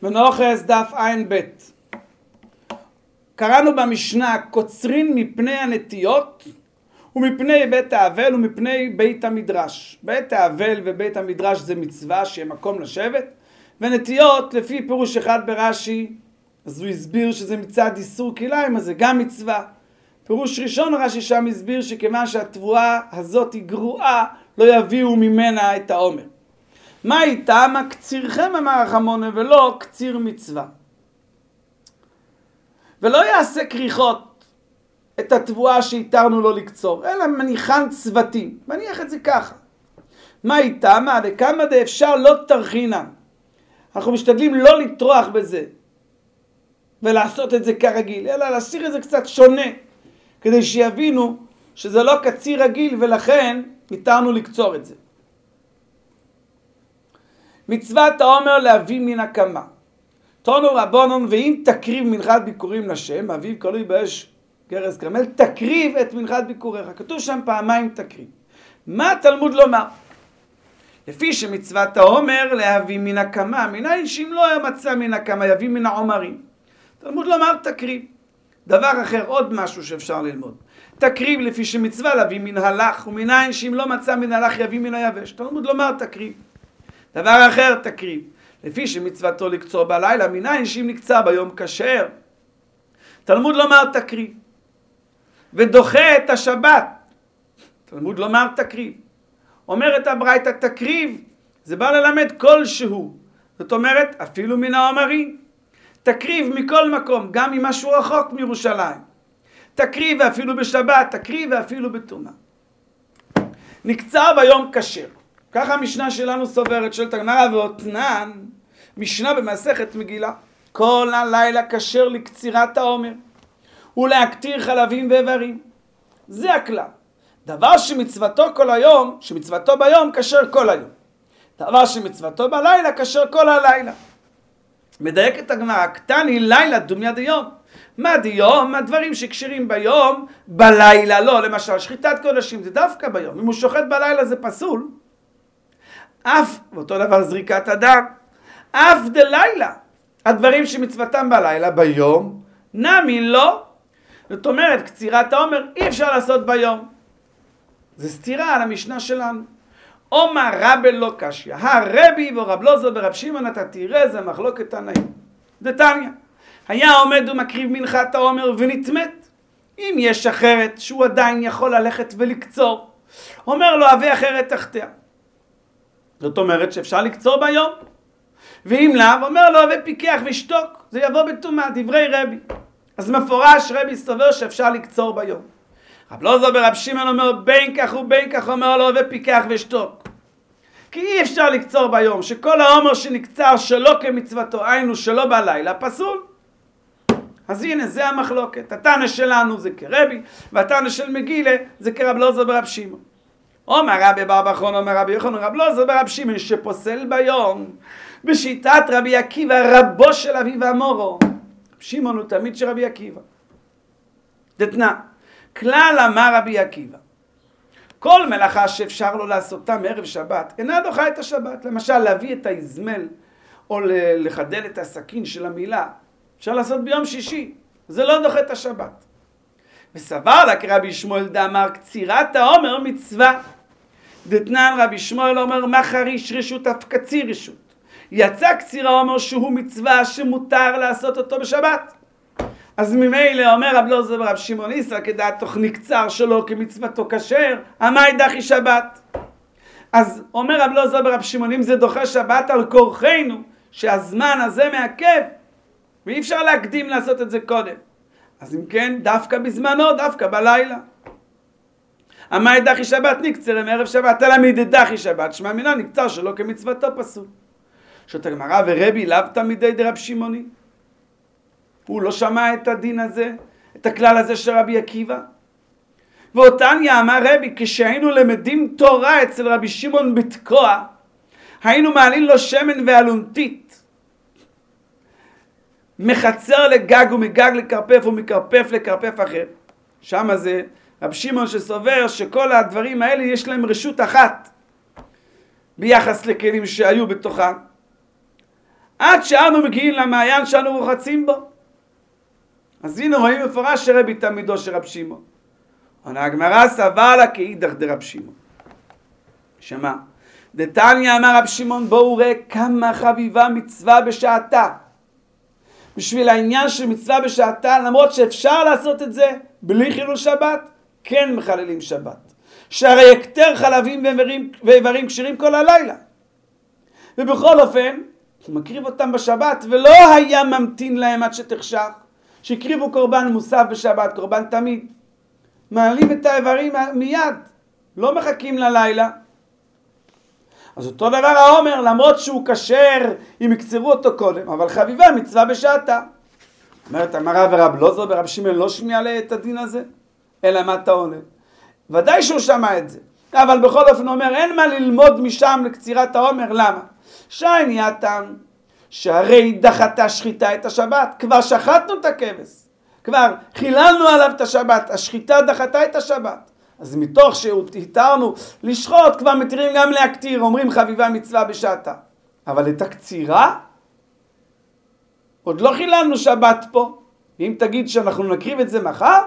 מנוחס דף עין ב'. קראנו במשנה קוצרין מפני הנטיות ומפני בית האבל ומפני בית המדרש. בית האבל ובית המדרש זה מצווה שיהיה מקום לשבת, ונטיות לפי פירוש אחד ברש"י, אז הוא הסביר שזה מצד איסור כלאיים, אז זה גם מצווה. פירוש ראשון רש"י שם הסביר שכיוון שהתבואה הזאת היא גרועה, לא יביאו ממנה את העומר. מה איתה? מה קצירכם אמר החמונה ולא קציר מצווה. ולא יעשה כריכות את התבואה שהתרנו לו לקצור, אלא מניחן צוותים. מניח את זה ככה. מה איתה? מה דכמה דאפשר לא תרחינן. אנחנו משתדלים לא לטרוח בזה ולעשות את זה כרגיל, אלא להסיר את זה קצת שונה, כדי שיבינו שזה לא קציר רגיל ולכן התרנו לקצור את זה. מצוות העומר להביא מן הקמה. תונו רבונון ואם תקריב מנחת ביקורים לשם, אביו קלוי באש גרס כרמל, תקריב את מנחת ביקוריך. כתוב שם פעמיים תקריב. מה תלמוד לומר? לפי שמצוות העומר להביא מן הקמה, מנין שאם לא היה מצא מן הקמה, יביא מן העומרים. תלמוד לומר תקריב. דבר אחר, עוד משהו שאפשר ללמוד. תקריב לפי שמצווה להביא מן הלך, ומנין שאם לא מצא מן הלך יביא מן היבש. תלמוד לומר תקריב. דבר אחר תקריב. לפי שמצוותו לקצור בלילה, מנין שאם נקצר ביום כשר. תלמוד לומר תקריב. ודוחה את השבת. תלמוד לומר תקריב. אומרת הברייתא תקריב, זה בא ללמד כלשהו. זאת אומרת, אפילו מן העומרים. תקריב מכל מקום, גם ממשהו רחוק מירושלים. תקריב ואפילו בשבת, תקריב ואפילו בטומאה. נקצר ביום כשר. ככה המשנה שלנו סוברת, של הגמרא ואותנן, משנה במסכת מגילה. כל הלילה כשר לקצירת העומר, ולהקטיר חלבים ואיברים. זה הכלל. דבר שמצוותו כל היום, שמצוותו ביום כשר כל היום. דבר שמצוותו בלילה כשר כל הלילה. מדייקת הגמרא, קטני לילה דומיה דיום. מה דיום? הדברים שקשרים ביום, בלילה לא. למשל, שחיטת קודשים זה דווקא ביום. אם הוא שוחט בלילה זה פסול. אף, ואותו דבר זריקת הדם, אף דלילה. הדברים שמצוותם בלילה, ביום, נמי לא. זאת אומרת, קצירת העומר אי אפשר לעשות ביום. זה סתירה על המשנה שלנו. אומר רבי לא קשיא, הרבי ורב לוזו ברב שמעון, אתה תראה, זה מחלוקת תנאים. דתניא, היה עומד ומקריב מנחת העומר ונטמאת. אם יש אחרת שהוא עדיין יכול ללכת ולקצור, אומר לו אבי אחרת תחתיה. זאת אומרת שאפשר לקצור ביום. ואם לאו, אומר לו אבי פיקח ושתוק, זה יבוא בטומאה, דברי רבי. אז מפורש רבי סובר שאפשר לקצור ביום. רב לוזו ברב שמעון אומר בין כך ובין כך, אומר לו ופיקח ושתוק. כי אי אפשר לקצור ביום, שכל העומר שנקצר שלא כמצוותו, היינו שלא בלילה, פסול. אז הנה, זה המחלוקת. התנא שלנו זה כרבי, והתנא של מגילה זה כרב לוזו ברב שמעון. אומר רבי בר בכון, אומר רבי יוחנן, רב לוזו ברב שמעון שפוסל ביום, בשיטת רבי עקיבא, רבו של אביו המורו. שמעון הוא תלמיד של רבי עקיבא. דתנא. כלל אמר רבי עקיבא, כל מלאכה שאפשר לו לעשותה מערב שבת, אינה דוחה את השבת. למשל, להביא את האזמל, או לחדל את הסכין של המילה, אפשר לעשות ביום שישי, זה לא דוחה את השבת. וסבר לה כרבי שמואל דאמר, קצירת העומר מצווה. דתנן רבי שמואל אומר, מה חריש רשות אף קציר רשות. יצא קציר העומר שהוא מצווה שמותר לעשות אותו בשבת. אז ממילא אומר רב לוזו ברב שמעון איסר כדעת תוכני קצר שלו כמצוותו כשר, המאי דחי שבת. אז אומר רב לוזו ברב שמעון, אם זה דוחה שבת על כורחנו, שהזמן הזה מעכב, ואי אפשר להקדים לעשות את זה קודם. אז אם כן, דווקא בזמנו, דווקא בלילה. המאי דחי שבת נקצר מערב שבת, אלא מידי דחי שבת, שמע מינה נקצר שלו כמצוותו פסול. שאת הגמרא ורבי לאו תלמידי דרב שמעוני. הוא לא שמע את הדין הזה, את הכלל הזה של רבי עקיבא. ואותניא אמר רבי, כשהיינו למדים תורה אצל רבי שמעון בתקוע, היינו מעלים לו שמן ואלונתית, מחצר לגג ומגג לקרפף ומקרפף לקרפף אחר. שם זה רבי שמעון שסובר שכל הדברים האלה יש להם רשות אחת ביחס לכלים שהיו בתוכם. עד שאנו מגיעים למעיין שאנו רוחצים בו. אז הנה רואים מפורש שרבי תלמידו של רב שמעון. עונה הגמרא סבר לה כאידך דרב שמעון. שמה? דתניא אמר רב שמעון בואו ראה כמה חביבה מצווה בשעתה. בשביל העניין של מצווה בשעתה, למרות שאפשר לעשות את זה בלי חילול שבת, כן מחללים שבת. שהרי יקטר חלבים ואיברים כשרים כל הלילה. ובכל אופן, הוא מקריב אותם בשבת, ולא היה ממתין להם עד שתחשך, שהקריבו קורבן מוסף בשבת, קורבן תמיד. מעלים את האיברים מיד, לא מחכים ללילה. אז אותו דבר העומר, למרות שהוא כשר, אם יקצרו אותו קודם, אבל חביבה מצווה בשעתה. אומרת אמרה ורב לא זו, ורב שמעון לא שמיע לה את הדין הזה, אלא מה אתה עונה? ודאי שהוא שמע את זה, אבל בכל אופן אומר, אין מה ללמוד משם לקצירת העומר, למה? שייני הטעם, שהרי דחתה שחיטה את השבת, כבר שחטנו את הכבש, כבר חיללנו עליו את השבת, השחיטה דחתה את השבת. אז מתוך שהתרנו לשחוט, כבר מתירים גם להקטיר, אומרים חביבה מצווה בשעתה. אבל את הקצירה, עוד לא חיללנו שבת פה. אם תגיד שאנחנו נקריב את זה מחר,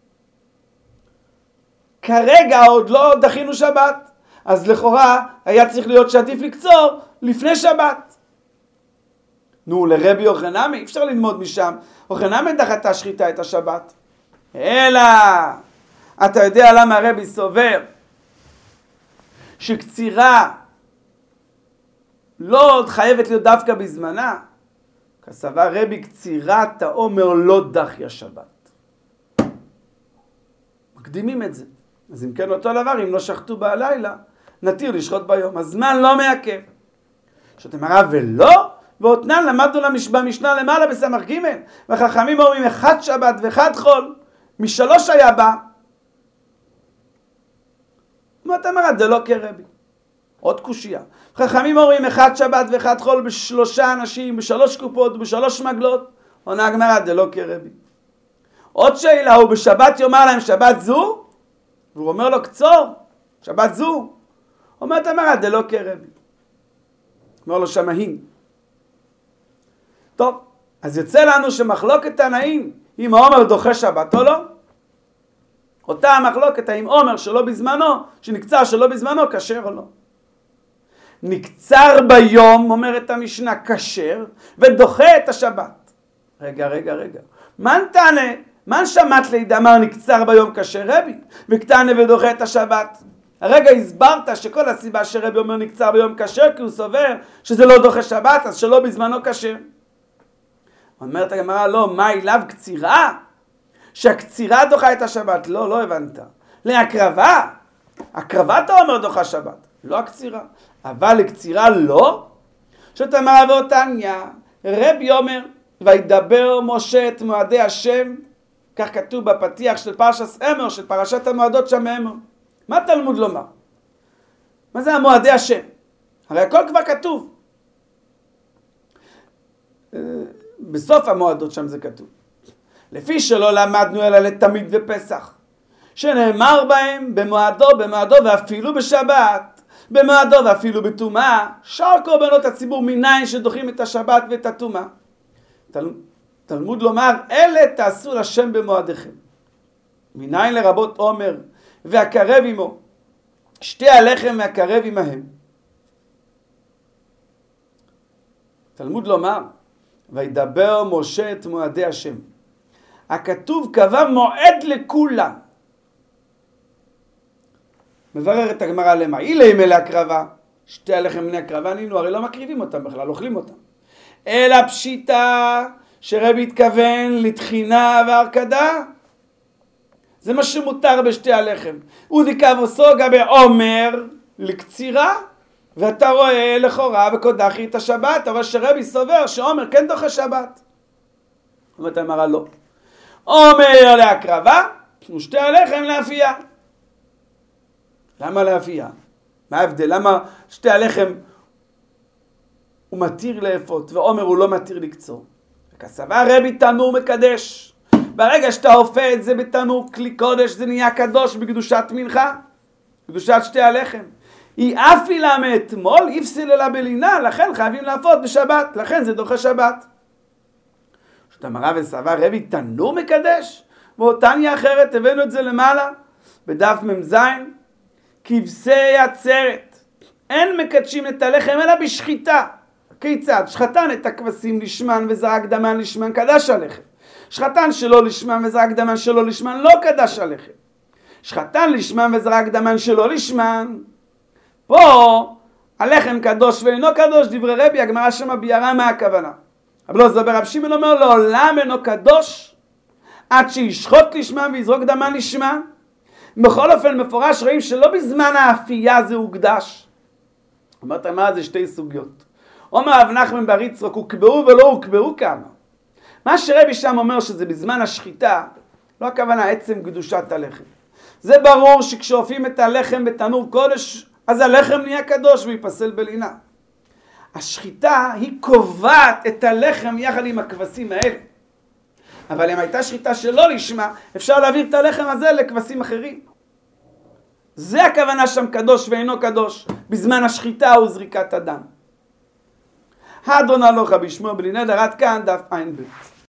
כרגע עוד לא דחינו שבת. אז לכאורה היה צריך להיות שעדיף לקצור לפני שבת. נו, לרבי יוחנן, אפשר ללמוד משם. יוחנן דחתה שחיטה את השבת. אלא... אתה יודע למה הרבי סובר שקצירה לא חייבת להיות דווקא בזמנה? כסבר רבי קצירת העומר לא דחיה שבת. מקדימים את זה. אז אם כן אותו דבר, אם לא שחטו בלילה, נתיר לשחוט ביום. הזמן לא מעכב. שאתם אמרה ולא, ואותנן למדנו במשנה למעלה בסמך ג' והחכמים אומרים אחד שבת ואחד חול, משלוש היה בא. מה אתה אמרת? זה לא כרבי. עוד קושייה. חכמים אומרים אחד שבת ואחד חול בשלושה אנשים, בשלוש קופות ובשלוש מגלות. עונה הגמרא, זה לא כרבי. עוד שאלה, הוא בשבת יאמר להם שבת זו? והוא אומר לו קצור, שבת זו. אומרת אמרת, זה לא כרבי. אומר לו שמהין. טוב, אז יוצא לנו שמחלוקת תנאים, אם העומר דוחה שבת או לא. אותה המחלוקת, האם עומר שלא בזמנו, שנקצר שלא בזמנו, כשר או לא. נקצר ביום, אומרת המשנה, כשר, ודוחה את השבת. רגע. מן תענה, מן שמעת לידי אמר נקצר ביום כשר רבי, וקטענה ודוחה את השבת. הרגע הסברת שכל הסיבה שרבי אומר נקצר ביום כשר, כי הוא סובר שזה לא דוחה שבת, אז שלא בזמנו כשר. אומרת הגמרא, לא, מה אליו קצירה? שהקצירה דוחה את השבת. לא הבנת. להקרבה. הקרבת האומר דוחה שבת. לא הקצירה. אבל לקצירה לא. שאתה אמרה ואותניא, רבי אומר, וידבר משה את מועדי השם, כך כתוב בפתיח של פרשת אמר, של פרשת המועדות שם אמר. מה תלמוד לומר? מה זה המועדי השם? הרי הכל כבר כתוב. בסוף המועדות שם זה כתוב. לפי שלא למדנו אלא לתמיד ופסח, שנאמר בהם במועדו ואפילו בשבת, במועדו ואפילו בטומאה, שאר קורבנות הציבור מניין שדוחים את השבת ואת הטומאה. תלמוד לומר, אלה תעשו לשם במועדיכם. מניין לרבות עומר והקרב עמו, שתי הלחם והקרב עמהם. תלמוד לומר, וידבר משה את מועדי השם. הכתוב קבע מועד לכולם. מברר את הגמרא למה? אילי אלה הקרבה. שתי הלחם בני הקרבה נינו, הרי לא מקריבים אותם בכלל, אוכלים אותם. אלא פשיטה שרבי התכוון לתחינה והרקדה. זה מה שמותר בשתי הלחם. ודיקב וסוגה בעומר לקצירה, ואתה רואה לכאורה וקודחי את השבת, אבל שרבי סובר שעומר כן דוחה שבת. אומרת אמרה לא. עומר להקרבה, ושתי הלחם להפייה. למה להפייה? מה ההבדל? למה שתי הלחם הוא מתיר לאפות, ועומר הוא לא מתיר לקצור? וכסבה רבי תנור מקדש. ברגע שאתה הופך את זה בתנור כלי קודש, זה נהיה קדוש בקדושת מנחה, קדושת שתי הלחם. היא אפילה מאתמול, איפסיל אלה בלינה, לכן חייבים להפות בשבת, לכן זה דוחה שבת. זאת אמרה וסבר רבי תנור מקדש, ואותניה אחרת הבאנו את זה למעלה, בדף מ"ז, כבשי עצרת, אין מקדשים את הלחם אלא בשחיטה. כיצד? שחטן את הכבשים לשמן וזרק דמן לשמן, קדש הלחם. שחטן שלא לשמן וזרק דמן שלא לשמן, לא קדש הלחם. שחטן לשמן וזרק דמן שלא לשמן, פה הלחם קדוש ואינו קדוש, דברי רבי, הגמרא שמה ביארה מה הכוונה. אבל לא זבר רב שמעון אומר, לעולם אינו קדוש, עד שישחוט לשמן ויזרוק דמן לשמן. בכל אופן מפורש רואים שלא בזמן האפייה זה הוקדש. אומרת מה זה שתי סוגיות. אומר רב נחמן בר יצחק, הוקבעו ולא הוקבעו כמה. מה שרבי שם אומר שזה בזמן השחיטה, לא הכוונה עצם קדושת הלחם. זה ברור שכשאופים את הלחם בתנור קודש, אז הלחם נהיה קדוש ויפסל בלינה. השחיטה היא קובעת את הלחם יחד עם הכבשים האלה. אבל אם הייתה שחיטה שלא לשמה, אפשר להעביר את הלחם הזה לכבשים אחרים. זה הכוונה שם קדוש ואינו קדוש, בזמן השחיטה וזריקת הדם. האדון הלוך רבי שמואל בלי נדר, עד כאן דף ע"ב.